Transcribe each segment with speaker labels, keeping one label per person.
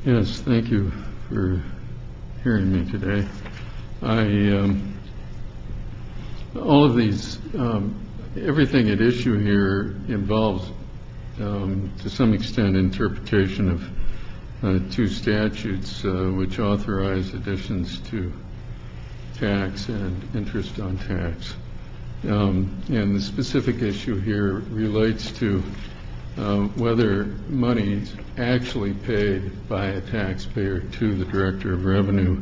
Speaker 1: Yes, thank you for hearing me today. All of these, everything at issue here involves, to some extent, interpretation of two statutes which authorize additions to tax and interest on tax. And the specific issue here relates to whether money actually paid by a taxpayer to the Director of Revenue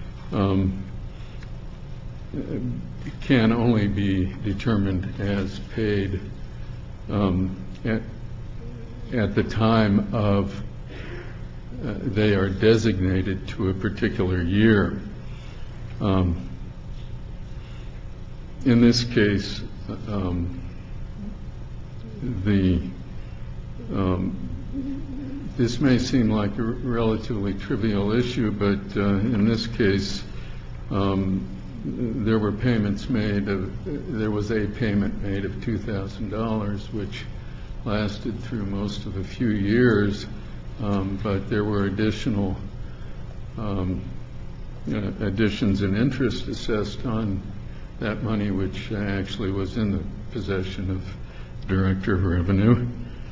Speaker 1: can only be determined as paid at the time of they are designated to a particular year. In this case, this may seem like a relatively trivial issue, but in this case, there were payments made. There was a payment made of $2,000, which lasted through most of a few years, but there were additional additions and interest assessed on that money, which actually was in the possession of the Director of Revenue,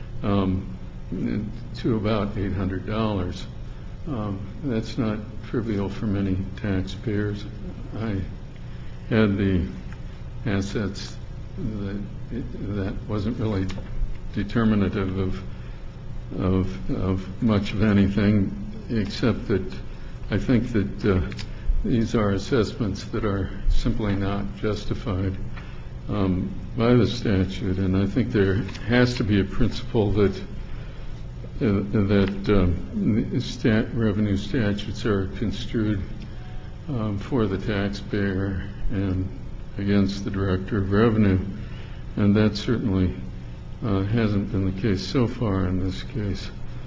Speaker 1: to about $800. That's not trivial for many taxpayers. I had the assets that wasn't really determinative of much of anything, except that I think that these are assessments that are simply not justified by the statute, and I think there has to be a principle that revenue statutes are construed for the taxpayer and against the Director of Revenue, and that certainly hasn't been the case so far in this case.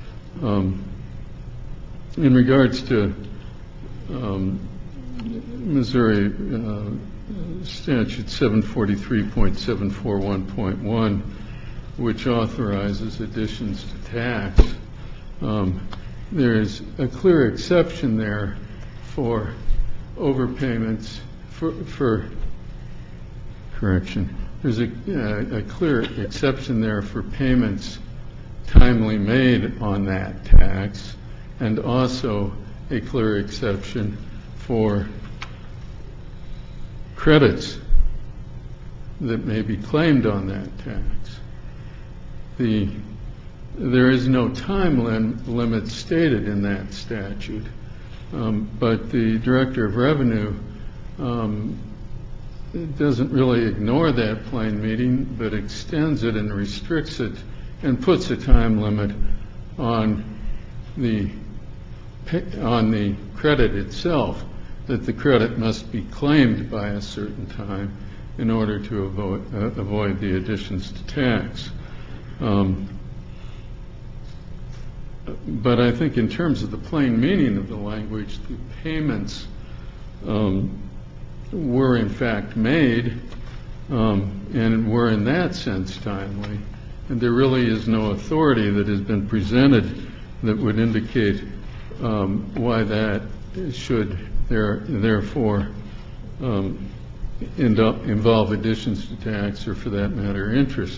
Speaker 1: In regards to Missouri Statute 743.741.1, which authorizes additions to tax, there is a clear exception there for overpayments for correction. There's a clear exception there for payments timely made on that tax, and also a clear exception for credits that may be claimed on that tax. There is no time limit stated in that statute, but the Director of Revenue doesn't really ignore that plain meaning, but extends it and restricts it and puts a time limit on the credit itself, that the credit must be claimed by a certain time in order to avoid the additions to tax. But I think in terms of the plain meaning of the language, the payments were in fact made and were in that sense timely, and there really is no authority that has been presented that would indicate why that should therefore involve additions to tax, or for that matter, interest.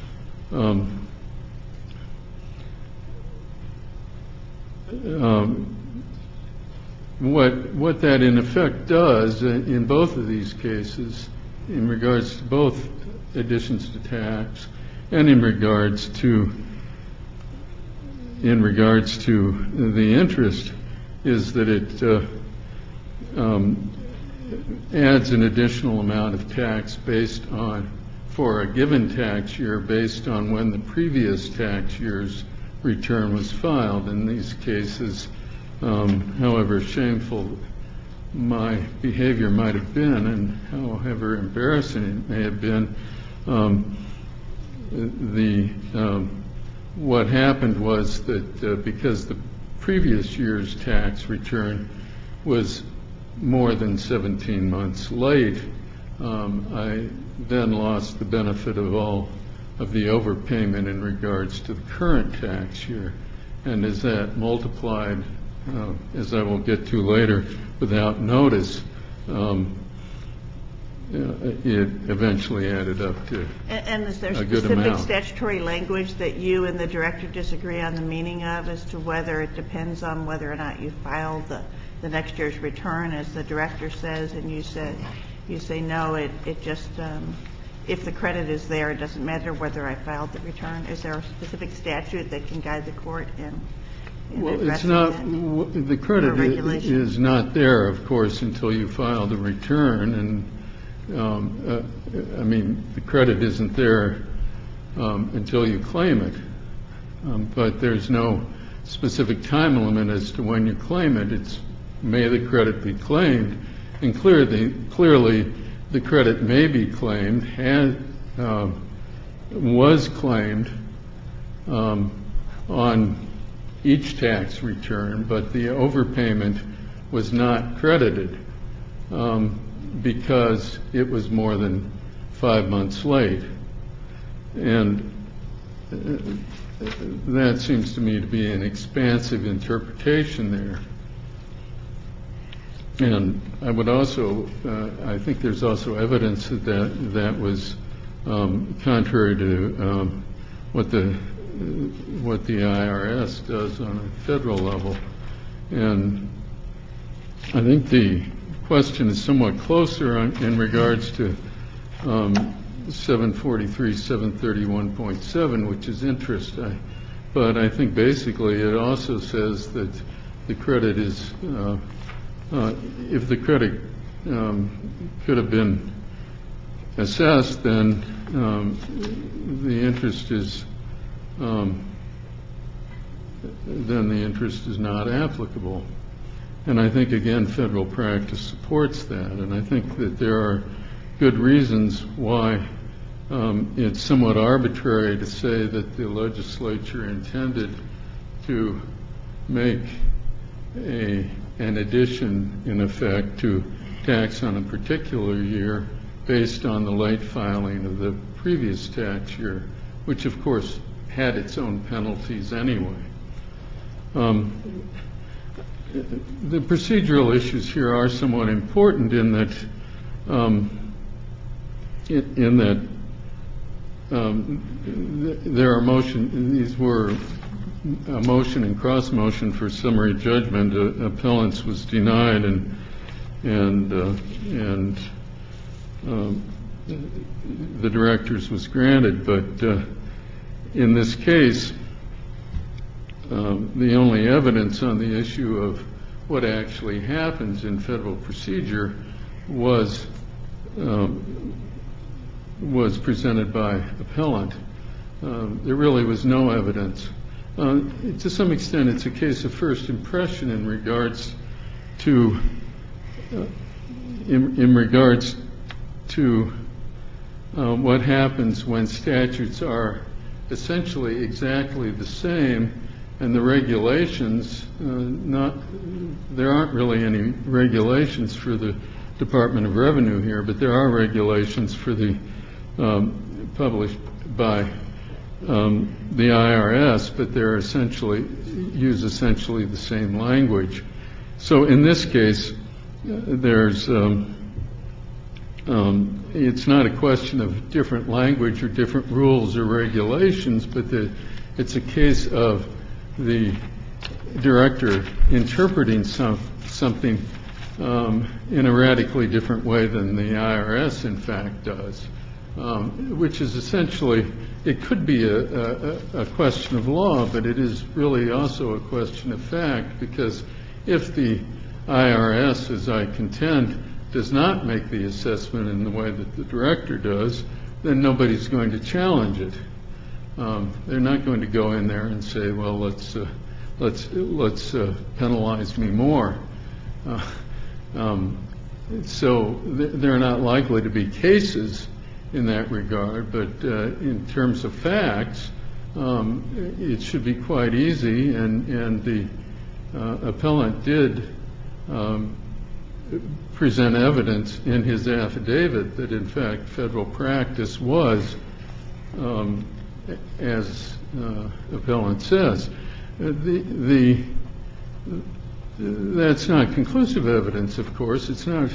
Speaker 1: What that in effect does in both of these cases, in regards to both additions to tax and in regards to the interest, is that it adds an additional amount of tax based on, for a given tax year, based on when the previous tax year's return was filed. In these cases, however shameful my behavior might have been and however embarrassing it may have been, what happened was that because the previous year's tax return was more than 17 months late, I then lost the benefit of all of the overpayment in regards to the current tax year. And as that multiplied as I will get to later, without notice, it eventually added up to
Speaker 2: And is there
Speaker 1: a good
Speaker 2: specific
Speaker 1: amount.
Speaker 2: statutory language that you and the director disagree on the meaning of as to whether it depends on whether or not you filed the next year's return, as the director says, and you say no, it just, if the credit is there, it doesn't matter whether I filed the return? Is there a specific statute that can guide the court in
Speaker 1: Well, it's
Speaker 2: addressing
Speaker 1: not,
Speaker 2: that?
Speaker 1: the credit
Speaker 2: Or regulation?
Speaker 1: is not there, of course, until you file the return. And, I mean, the credit isn't there until you claim it. But there's no specific time limit as to when you claim it. It's may the credit be claimed. And clearly the credit may be claimed, was claimed on each tax return, but the overpayment was not credited because it was more than 5 months late. And that seems to me to be an expansive interpretation there. And I would also, I think there's also evidence that was contrary to what the IRS does on a federal level. And I think the question is somewhat closer in regards to 743, 731.7, which is interest. But I think basically it also says that the credit is, if the credit could have been assessed, then the interest is not applicable. And I think, again, federal practice supports that. And I think that there are good reasons why it's somewhat arbitrary to say that the legislature intended to make an addition, in effect, to tax on a particular year based on the late filing of the previous tax year, which, of course, had its own penalties anyway. The procedural issues here are somewhat important in that there are these were a motion and cross motion for summary judgment. Appellants was denied, and the directors was granted. But in this case, the only evidence on the issue of what actually happens in federal procedure was presented by appellant. There really was no evidence. To some extent, it's a case of first impression in regards to what happens when statutes are essentially exactly the same, and the regulations, there aren't really any regulations for the Department of Revenue here, but there are regulations for the published by the IRS, but they're use essentially the same language. So in this case, it's not a question of different language or different rules or regulations, but it's a case of the director interpreting something in a radically different way than the IRS, in fact, does, which is essentially, it could be a question of law, but it is really also a question of fact, because if the IRS, as I contend, does not make the assessment in the way that the director does, then nobody's going to challenge it. They're not going to go in there and say, well, let's penalize me more. So there are not likely to be cases in that regard, but in terms of facts, it should be quite easy, and the appellant did present evidence in his affidavit that, in fact, federal practice was, as appellant says. that's not conclusive evidence, of course. It's not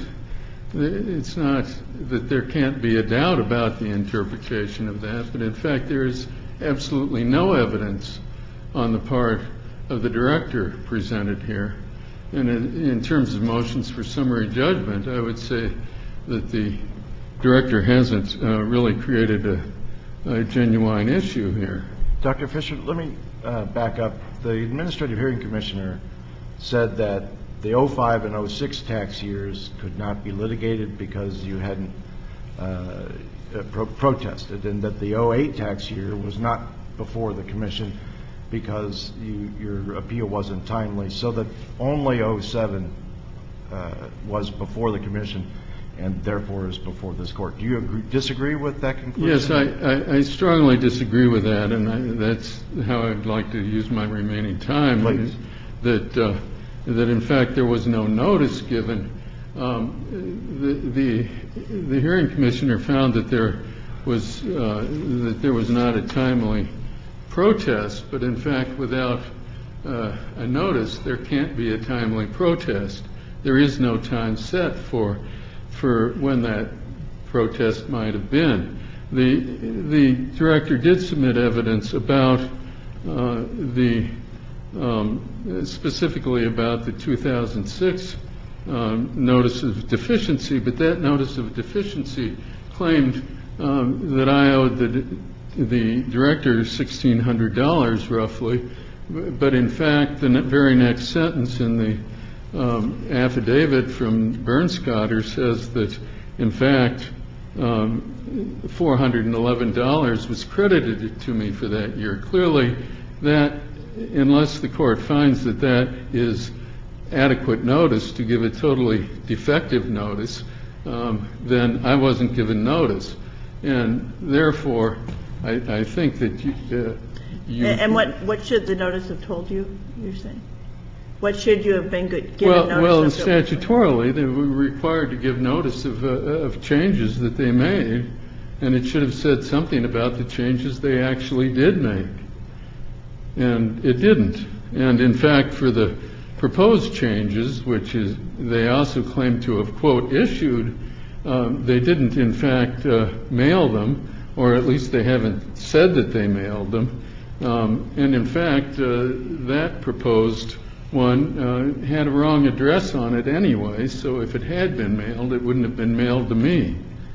Speaker 1: that there can't be a doubt about the interpretation of that, but in fact there is absolutely no evidence on the part of the director presented here. And in terms of motions for summary judgment, I would say that the director hasn't really created a genuine issue here.
Speaker 3: Dr. Fisher, let me back up. The Administrative Hearing Commissioner said that the 05 and 06 tax years could not be litigated because you hadn't protested, and that the 08 tax year was not before the commission because your appeal wasn't timely, so that only 07 was before the commission and therefore is before this court. Do you disagree with that conclusion?
Speaker 1: Yes, I strongly disagree with that, and that's how I'd like to use my remaining time.
Speaker 3: Please.
Speaker 1: That in fact there was no notice given. The hearing commissioner found that there was not a timely protest, but in fact without a notice there can't be a timely protest. There is no time set for when that protest might have been. The director did submit evidence about specifically about the 2006 notice of deficiency, but that notice of deficiency claimed that I owed the director $1,600 roughly, but in fact the very next sentence in the affidavit from Bernskotter says that in fact $411 was credited to me for that year. Clearly that, unless the court finds that that is adequate notice to give a totally defective notice, then I wasn't given notice. And therefore, I think that you... And
Speaker 2: what should the notice have told you, you're saying? What should you have been given notice of?
Speaker 1: Well, statutorily, they were required to give notice of changes that they made, and it should have said something about the changes they actually did make. And it didn't. And in fact, for the proposed changes, which is they also claim to have, quote, issued, they didn't in fact mail them, or at least they haven't said that they mailed them. And in fact, that proposed one had a wrong address on it anyway, so if it had been mailed, it wouldn't have been mailed to me.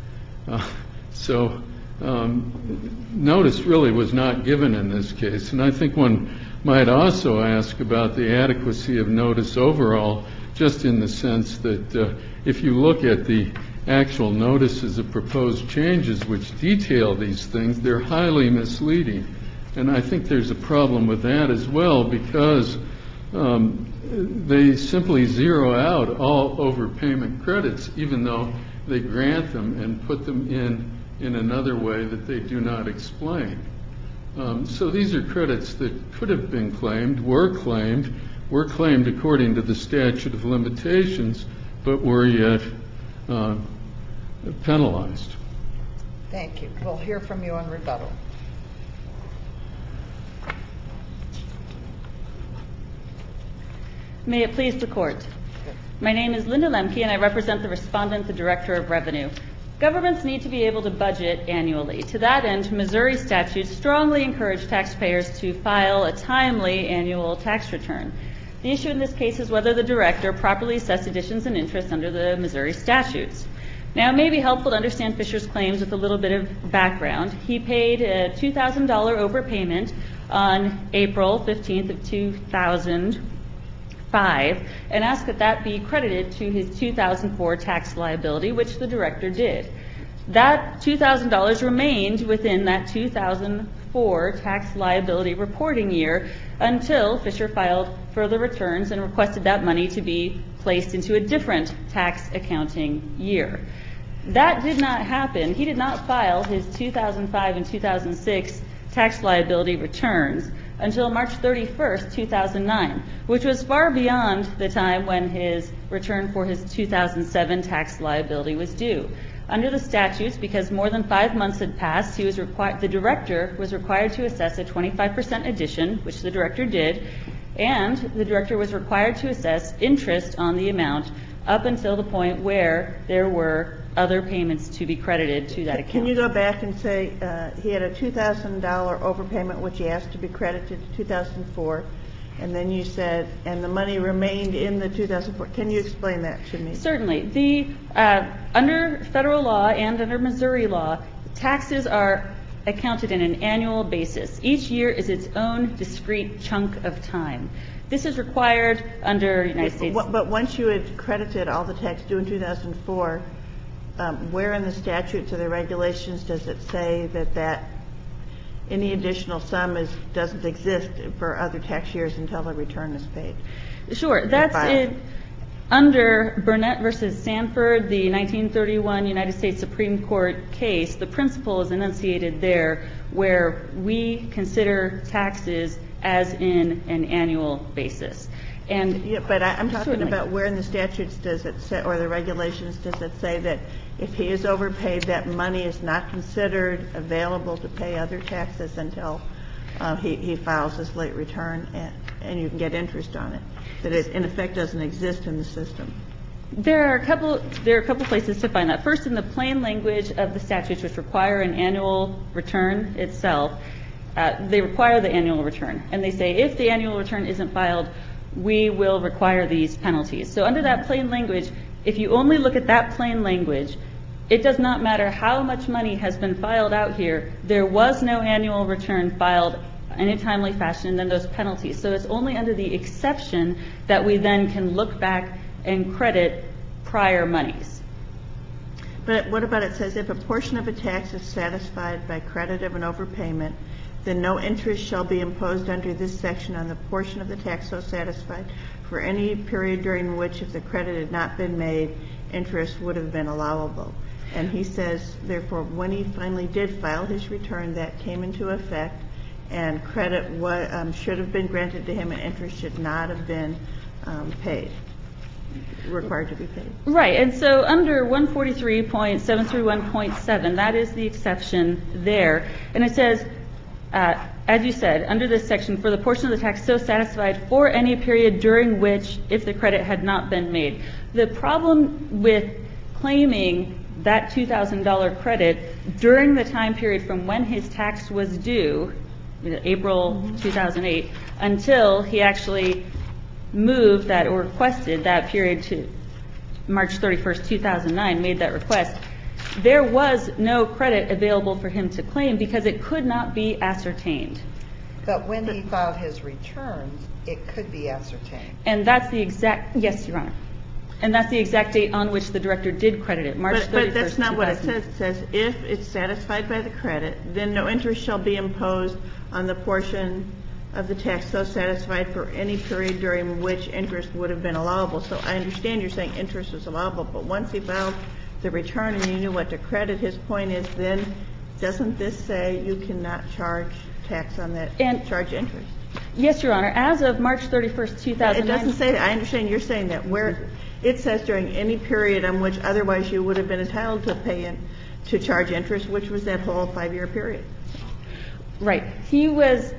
Speaker 1: So notice really was not given in this case. And I think one might also ask about the adequacy of notice overall, just in the sense that if you look at the actual notices of proposed changes which detail these things, they're highly misleading. And I think there's a problem with that as well, because they simply zero out all overpayment credits, even though they grant them and put them in another way that they do not explain. So these are credits that could have been claimed, were claimed according to the statute of limitations, but were yet penalized.
Speaker 4: Thank you. We'll hear from you on rebuttal.
Speaker 5: May it please the Court. My name is Linda Lemke, and I represent the respondent, the Director of Revenue. Governments need to be able to budget annually. To that end, Missouri statutes strongly encourage taxpayers to file a timely annual tax return. The issue in this case is whether the director properly assessed additions and interests under the Missouri statutes. Now, it may be helpful to understand Fisher's claims with a little bit of background. He paid a $2,000 overpayment on April 15th of 2005 and asked that that be credited to his 2004 tax liability, which the director did. That $2,000 remained within that 2004 tax liability reporting year until Fisher filed further returns and requested that money to be placed into a different tax accounting year. That did not happen. He did not file his 2005 and 2006 tax liability returns until March 31st, 2009, which was far beyond the time when his return for his 2007 tax liability was due. Under the statutes, because more than 5 months had passed, the director was required to assess a 25% addition, which the director did, And the director was required to assess interest on the amount up until the point where there were other payments to be credited to that account.
Speaker 2: Can you go back and say he had a $2,000 overpayment which he asked to be credited to 2004, and then you said, and the money remained in the 2004. Can you explain that to me?
Speaker 5: Certainly. Under federal law and under Missouri law, taxes are accounted in an annual basis. Each year is its own discrete chunk of time. This is required under United States.
Speaker 2: But once you had credited all the tax due in 2004, where in the statutes or the regulations does it say that any additional sum doesn't exist for other tax years until the return is paid?
Speaker 5: Sure. That's it. Under Burnett versus Sanford, the 1931 United States Supreme Court case, the principle is enunciated there where we consider taxes as in an annual basis. And
Speaker 2: yeah, but I'm talking
Speaker 5: certainly.
Speaker 2: about where in the statutes does it say, or the regulations does it say that if he is overpaid, that money is not considered available to pay other taxes until he files his late return, and you can get interest on it, that it in effect doesn't exist in the system?
Speaker 5: There are a couple places to find that. First, in the plain language of the statutes, which require an annual return itself, they require the annual return, and they say if the annual return isn't filed, we will require these penalties. So under that plain language, if you only look at that plain language, it does not matter how much money has been filed out here. There was no annual return filed in a timely fashion, and then those penalties. So it's only under the exception that we then can look back and credit prior monies.
Speaker 2: But what about it says if a portion of a tax is satisfied by credit of an overpayment, then no interest shall be imposed under this section on the portion of the tax so satisfied for any period during which, if the credit had not been made, interest would have been allowable. And he says, therefore, when he finally did file his return, that came into effect, and credit should have been granted to him, and interest should not have been required to be paid.
Speaker 5: Right. And so under 143.731.7, that is the exception there. And it says, as you said, under this section, for the portion of the tax so satisfied for any period during which, if the credit had not been made. The problem with claiming that $2,000 credit during the time period from when his tax was due, April 2008, until he actually moved that or requested that period to March 31st, 2009, made that request, there was no credit available for him to claim because it could not be ascertained.
Speaker 4: But when he filed his returns, it could be ascertained.
Speaker 5: And that's the exact, yes, Your Honor. And that's the exact date on which the director did credit it, March 31st, 2009.
Speaker 2: But that's not what it says. It says if it's satisfied by the credit, then no interest shall be imposed on the portion of the tax so satisfied for any period during which interest would have been allowable. So I understand you're saying interest is allowable, but once he filed the return and you knew what to credit, his point is then doesn't this say you cannot charge tax on that, and charge interest?
Speaker 5: Yes, Your Honor. As of March 31st, 2009.
Speaker 2: It doesn't say that. I understand you're saying that. Where it says during any period on which otherwise you would have been entitled to pay in, to charge interest, which was that whole 5-year period.
Speaker 5: Right. He was,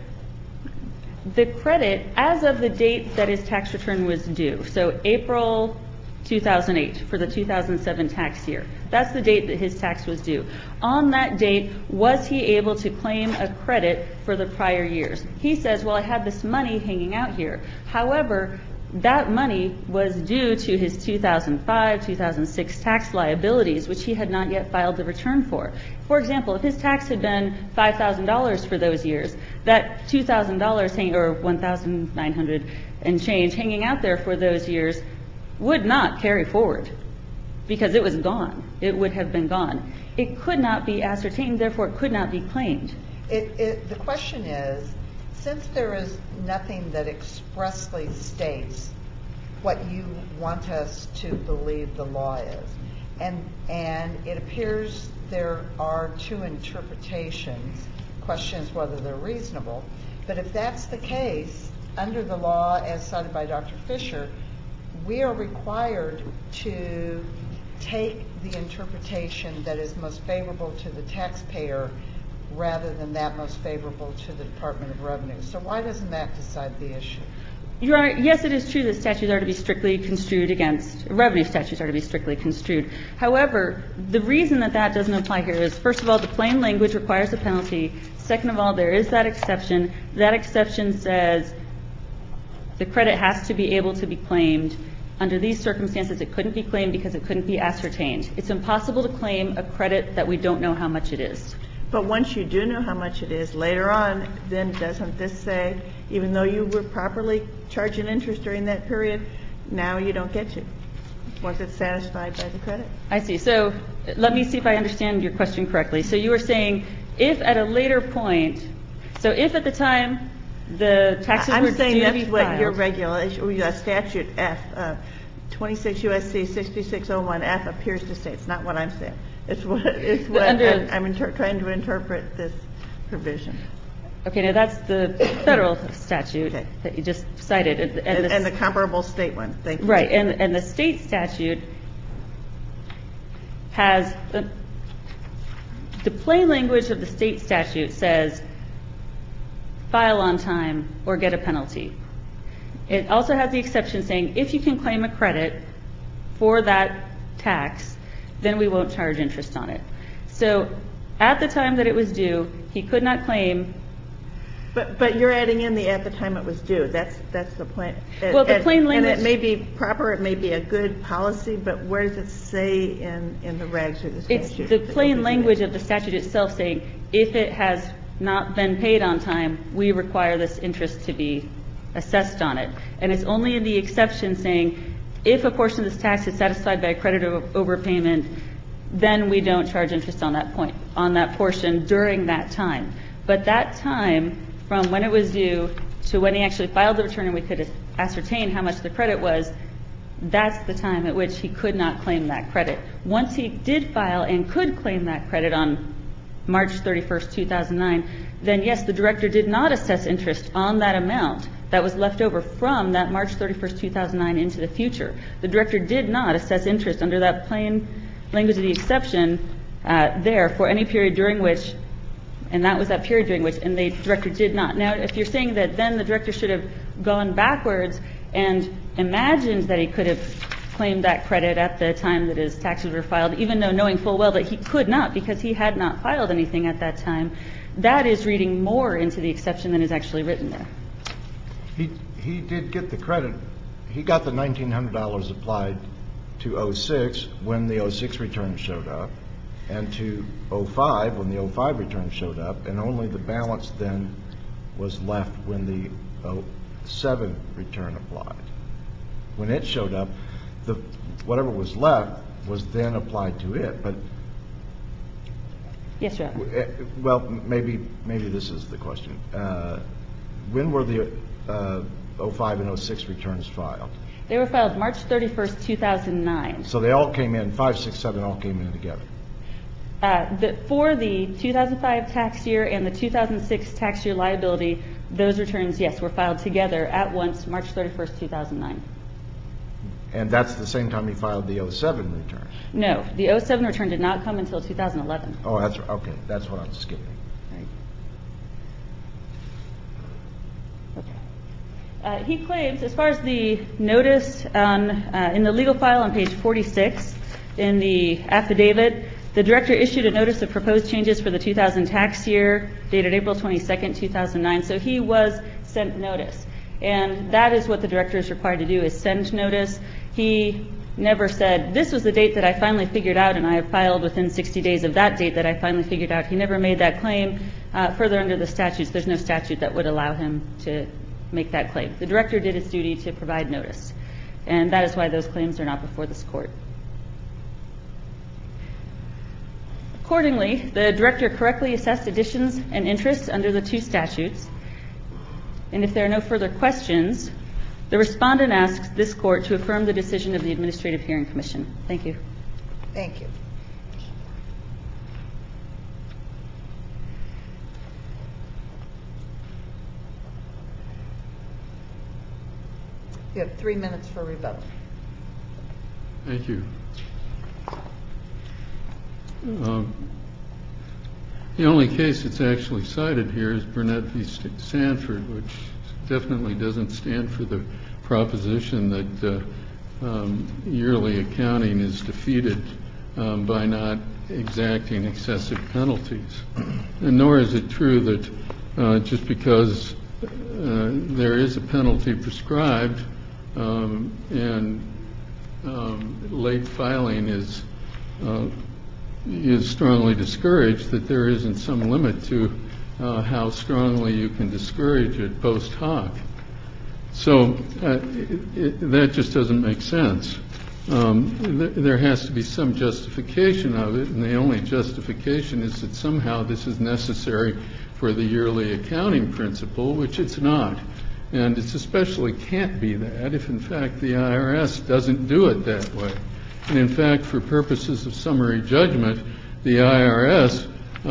Speaker 5: the credit, as of the date that his tax return was due, so April 2008 for the 2007 tax year. That's the date that his tax was due. On that date, was he able to claim a credit for the prior years? He says, well, I had this money hanging out here. However, that money was due to his 2005, 2006 tax liabilities, which he had not yet filed the return for. For example, if his tax had been $5,000 for those years, that $2,000 or $1,900 and change hanging out there for those years would not carry forward because it was gone. It would have been gone. It could not be ascertained, therefore it could not be claimed.
Speaker 4: The question is, since there is nothing that expressly states what you want us to believe the law is, and it appears there are two interpretations, questions whether they're reasonable, but if that's the case, under the law as cited by Dr. Fisher, we are required to take the interpretation that is most favorable to the taxpayer rather than that most favorable to the Department of Revenue. So why doesn't that decide the issue?
Speaker 5: Your Honor, yes, it is true that statutes are to be strictly construed against, revenue statutes are to be strictly construed. However, the reason that that doesn't apply here is, first of all, the plain language requires a penalty. Second of all, there is that exception. That exception says the credit has to be able to be claimed. Under these circumstances, it couldn't be claimed because it couldn't be ascertained. It's impossible to claim a credit that we don't know how much it is.
Speaker 2: But once you do know how much it is, later on, then doesn't this say, even though you were properly charging interest during that period, now you don't get to, once it's satisfied by the credit?
Speaker 5: I see. So let me see if I understand your question correctly. So you were saying if at a later point, so if at the time the taxes were due to be filed.
Speaker 2: I'm saying that's what your regulation, or your statute F, 26 U.S.C. 6601F appears to say. It's not what I'm saying. It's what I'm trying to interpret this provision.
Speaker 5: Okay, now that's the federal statute that you just cited.
Speaker 2: And the comparable state one. Thank you.
Speaker 5: Right, and the state statute has, the plain language of the state statute says file on time or get a penalty. It also has the exception saying if you can claim a credit for that tax, then we won't charge interest on it. So at the time that it was due, he could not claim.
Speaker 2: But you're adding in the at the time it was due. That's the plain.
Speaker 5: Well, the plain language.
Speaker 2: And it may be proper, it may be a good policy, but where does it say in the regs or the statute?
Speaker 5: It's the plain language of the statute itself saying if it has not been paid on time, we require this interest to be assessed on it. And it's only in the exception saying if a portion of this tax is satisfied by a credit overpayment, then we don't charge interest on that point, on that portion during that time. But that time from when it was due to when he actually filed the return and we could ascertain how much the credit was, that's the time at which he could not claim that credit. Once he did file and could claim that credit on March 31st, 2009, then yes, the director did not assess interest on that amount that was left over from that March 31st, 2009 into the future. The director did not assess interest under that plain language of the exception there for any period during which, and that was that period during which, and the director did not. Now, if you're saying that then the director should have gone backwards and imagined that he could have claimed that credit at the time that his taxes were filed, even though knowing full well that he could not because he had not filed anything at that time, that is reading more into the exception than is actually written there.
Speaker 3: He did get the credit. He got the $1,900 applied to 06 when the 06 return showed up, and to 05 when the 05 return showed up, and only the balance then was left when the 07 return applied. When it showed up, whatever was left was then applied to it. But
Speaker 5: yes, Your Honor.
Speaker 3: Well, maybe this is the question. When were the 05 and 06 returns filed?
Speaker 5: They were filed March 31st, 2009.
Speaker 3: So they all came in, 5, 6, 7 all came in together.
Speaker 5: For the 2005 tax year and the 2006 tax year liability, those returns, yes, were filed together at once, March 31st, 2009.
Speaker 3: And that's the same time he filed the 07 return?
Speaker 5: No. The 07 return did not come until 2011.
Speaker 3: Oh, that's right. Okay. That's what I'm skipping.
Speaker 5: Right. Okay. He claims, as far as the notice in the legal file on page 46 in the affidavit, the director issued a notice of proposed changes for the 2000 tax year dated April 22nd, 2009. So he was sent notice. And that is what the director is required to do, is send notice. He never said, this was the date that I finally figured out and I have filed within 60 days of that date that I finally figured out. He never made that claim. Further under the statutes, there's no statute that would allow him to make that claim. The director did his duty to provide notice. And that is why those claims are not before this court. Accordingly, the director correctly assessed additions and interests under the two statutes. And if there are no further questions, the respondent asks this court to affirm the decision of the Administrative Hearing Commission. Thank you.
Speaker 4: Thank you. You have 3 minutes for rebuttal.
Speaker 1: Thank you. The only case that's actually cited here is Burnett v. Sanford, which definitely doesn't stand for the proposition that yearly accounting is defeated by not exacting excessive penalties. And nor is it true that just because there is a penalty prescribed and late filing is strongly discouraged, that there isn't some limit to how strongly you can discourage it post hoc. So that just doesn't make sense. There has to be some justification of it, and the only justification is that somehow this is necessary for the yearly accounting principle, which it's not. And it especially can't be that if, in fact, the IRS doesn't do it that way. And, in fact, for purposes of summary judgment, the IRS,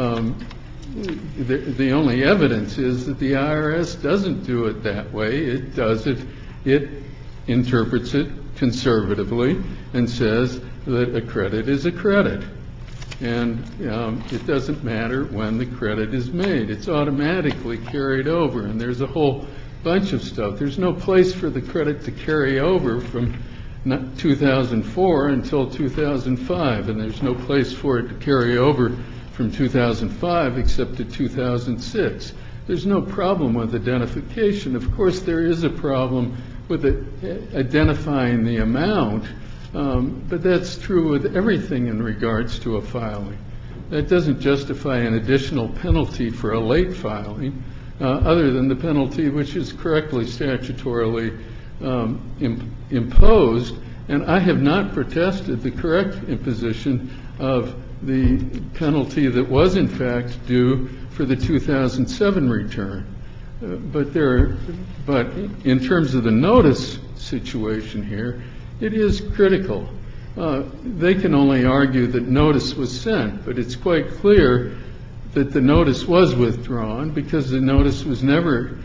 Speaker 1: the only evidence is that the IRS doesn't do it that way. It does it. It interprets it conservatively and says that a credit is a credit. And it doesn't matter when the credit is made. It's automatically carried over. And there's a whole bunch of stuff. There's no place for the credit to carry over from 2004 until 2005. And there's no place for it to carry over from 2005 except to 2006. There's no problem with identification. Of course, there is a problem with identifying the amount, but that's true with everything in regards to a filing. That doesn't justify an additional penalty for a late filing, other than the penalty which is correctly statutorily imposed. And I have not protested the correct imposition of the penalty that was, in fact, due for the 2007 return. But in terms of the notice situation here, it is critical. They can only argue that notice was sent, but it's quite clear that the notice was withdrawn because the notice was never,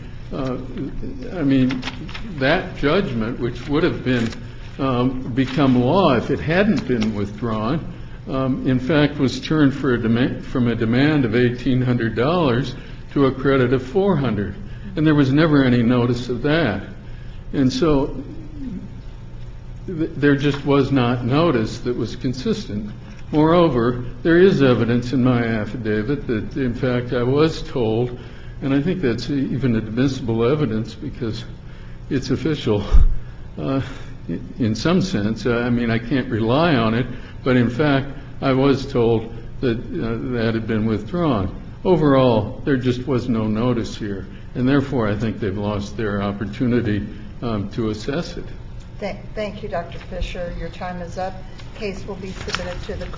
Speaker 1: that judgment, which would have been become law if it hadn't been withdrawn, in fact, was turned from a demand of $1,800 to a credit of $400. And there was never any notice of that. And so there just was not notice that was consistent. Moreover, there is evidence in my affidavit that, in fact, I was told, and I think that's even admissible evidence because it's official in some sense. I can't rely on it, but in fact, I was told that that had been withdrawn. Overall, there just was no notice here, and therefore I think they've lost their opportunity to assess it.
Speaker 4: Thank you, Dr. Fisher. Your time is up. Case will be submitted to the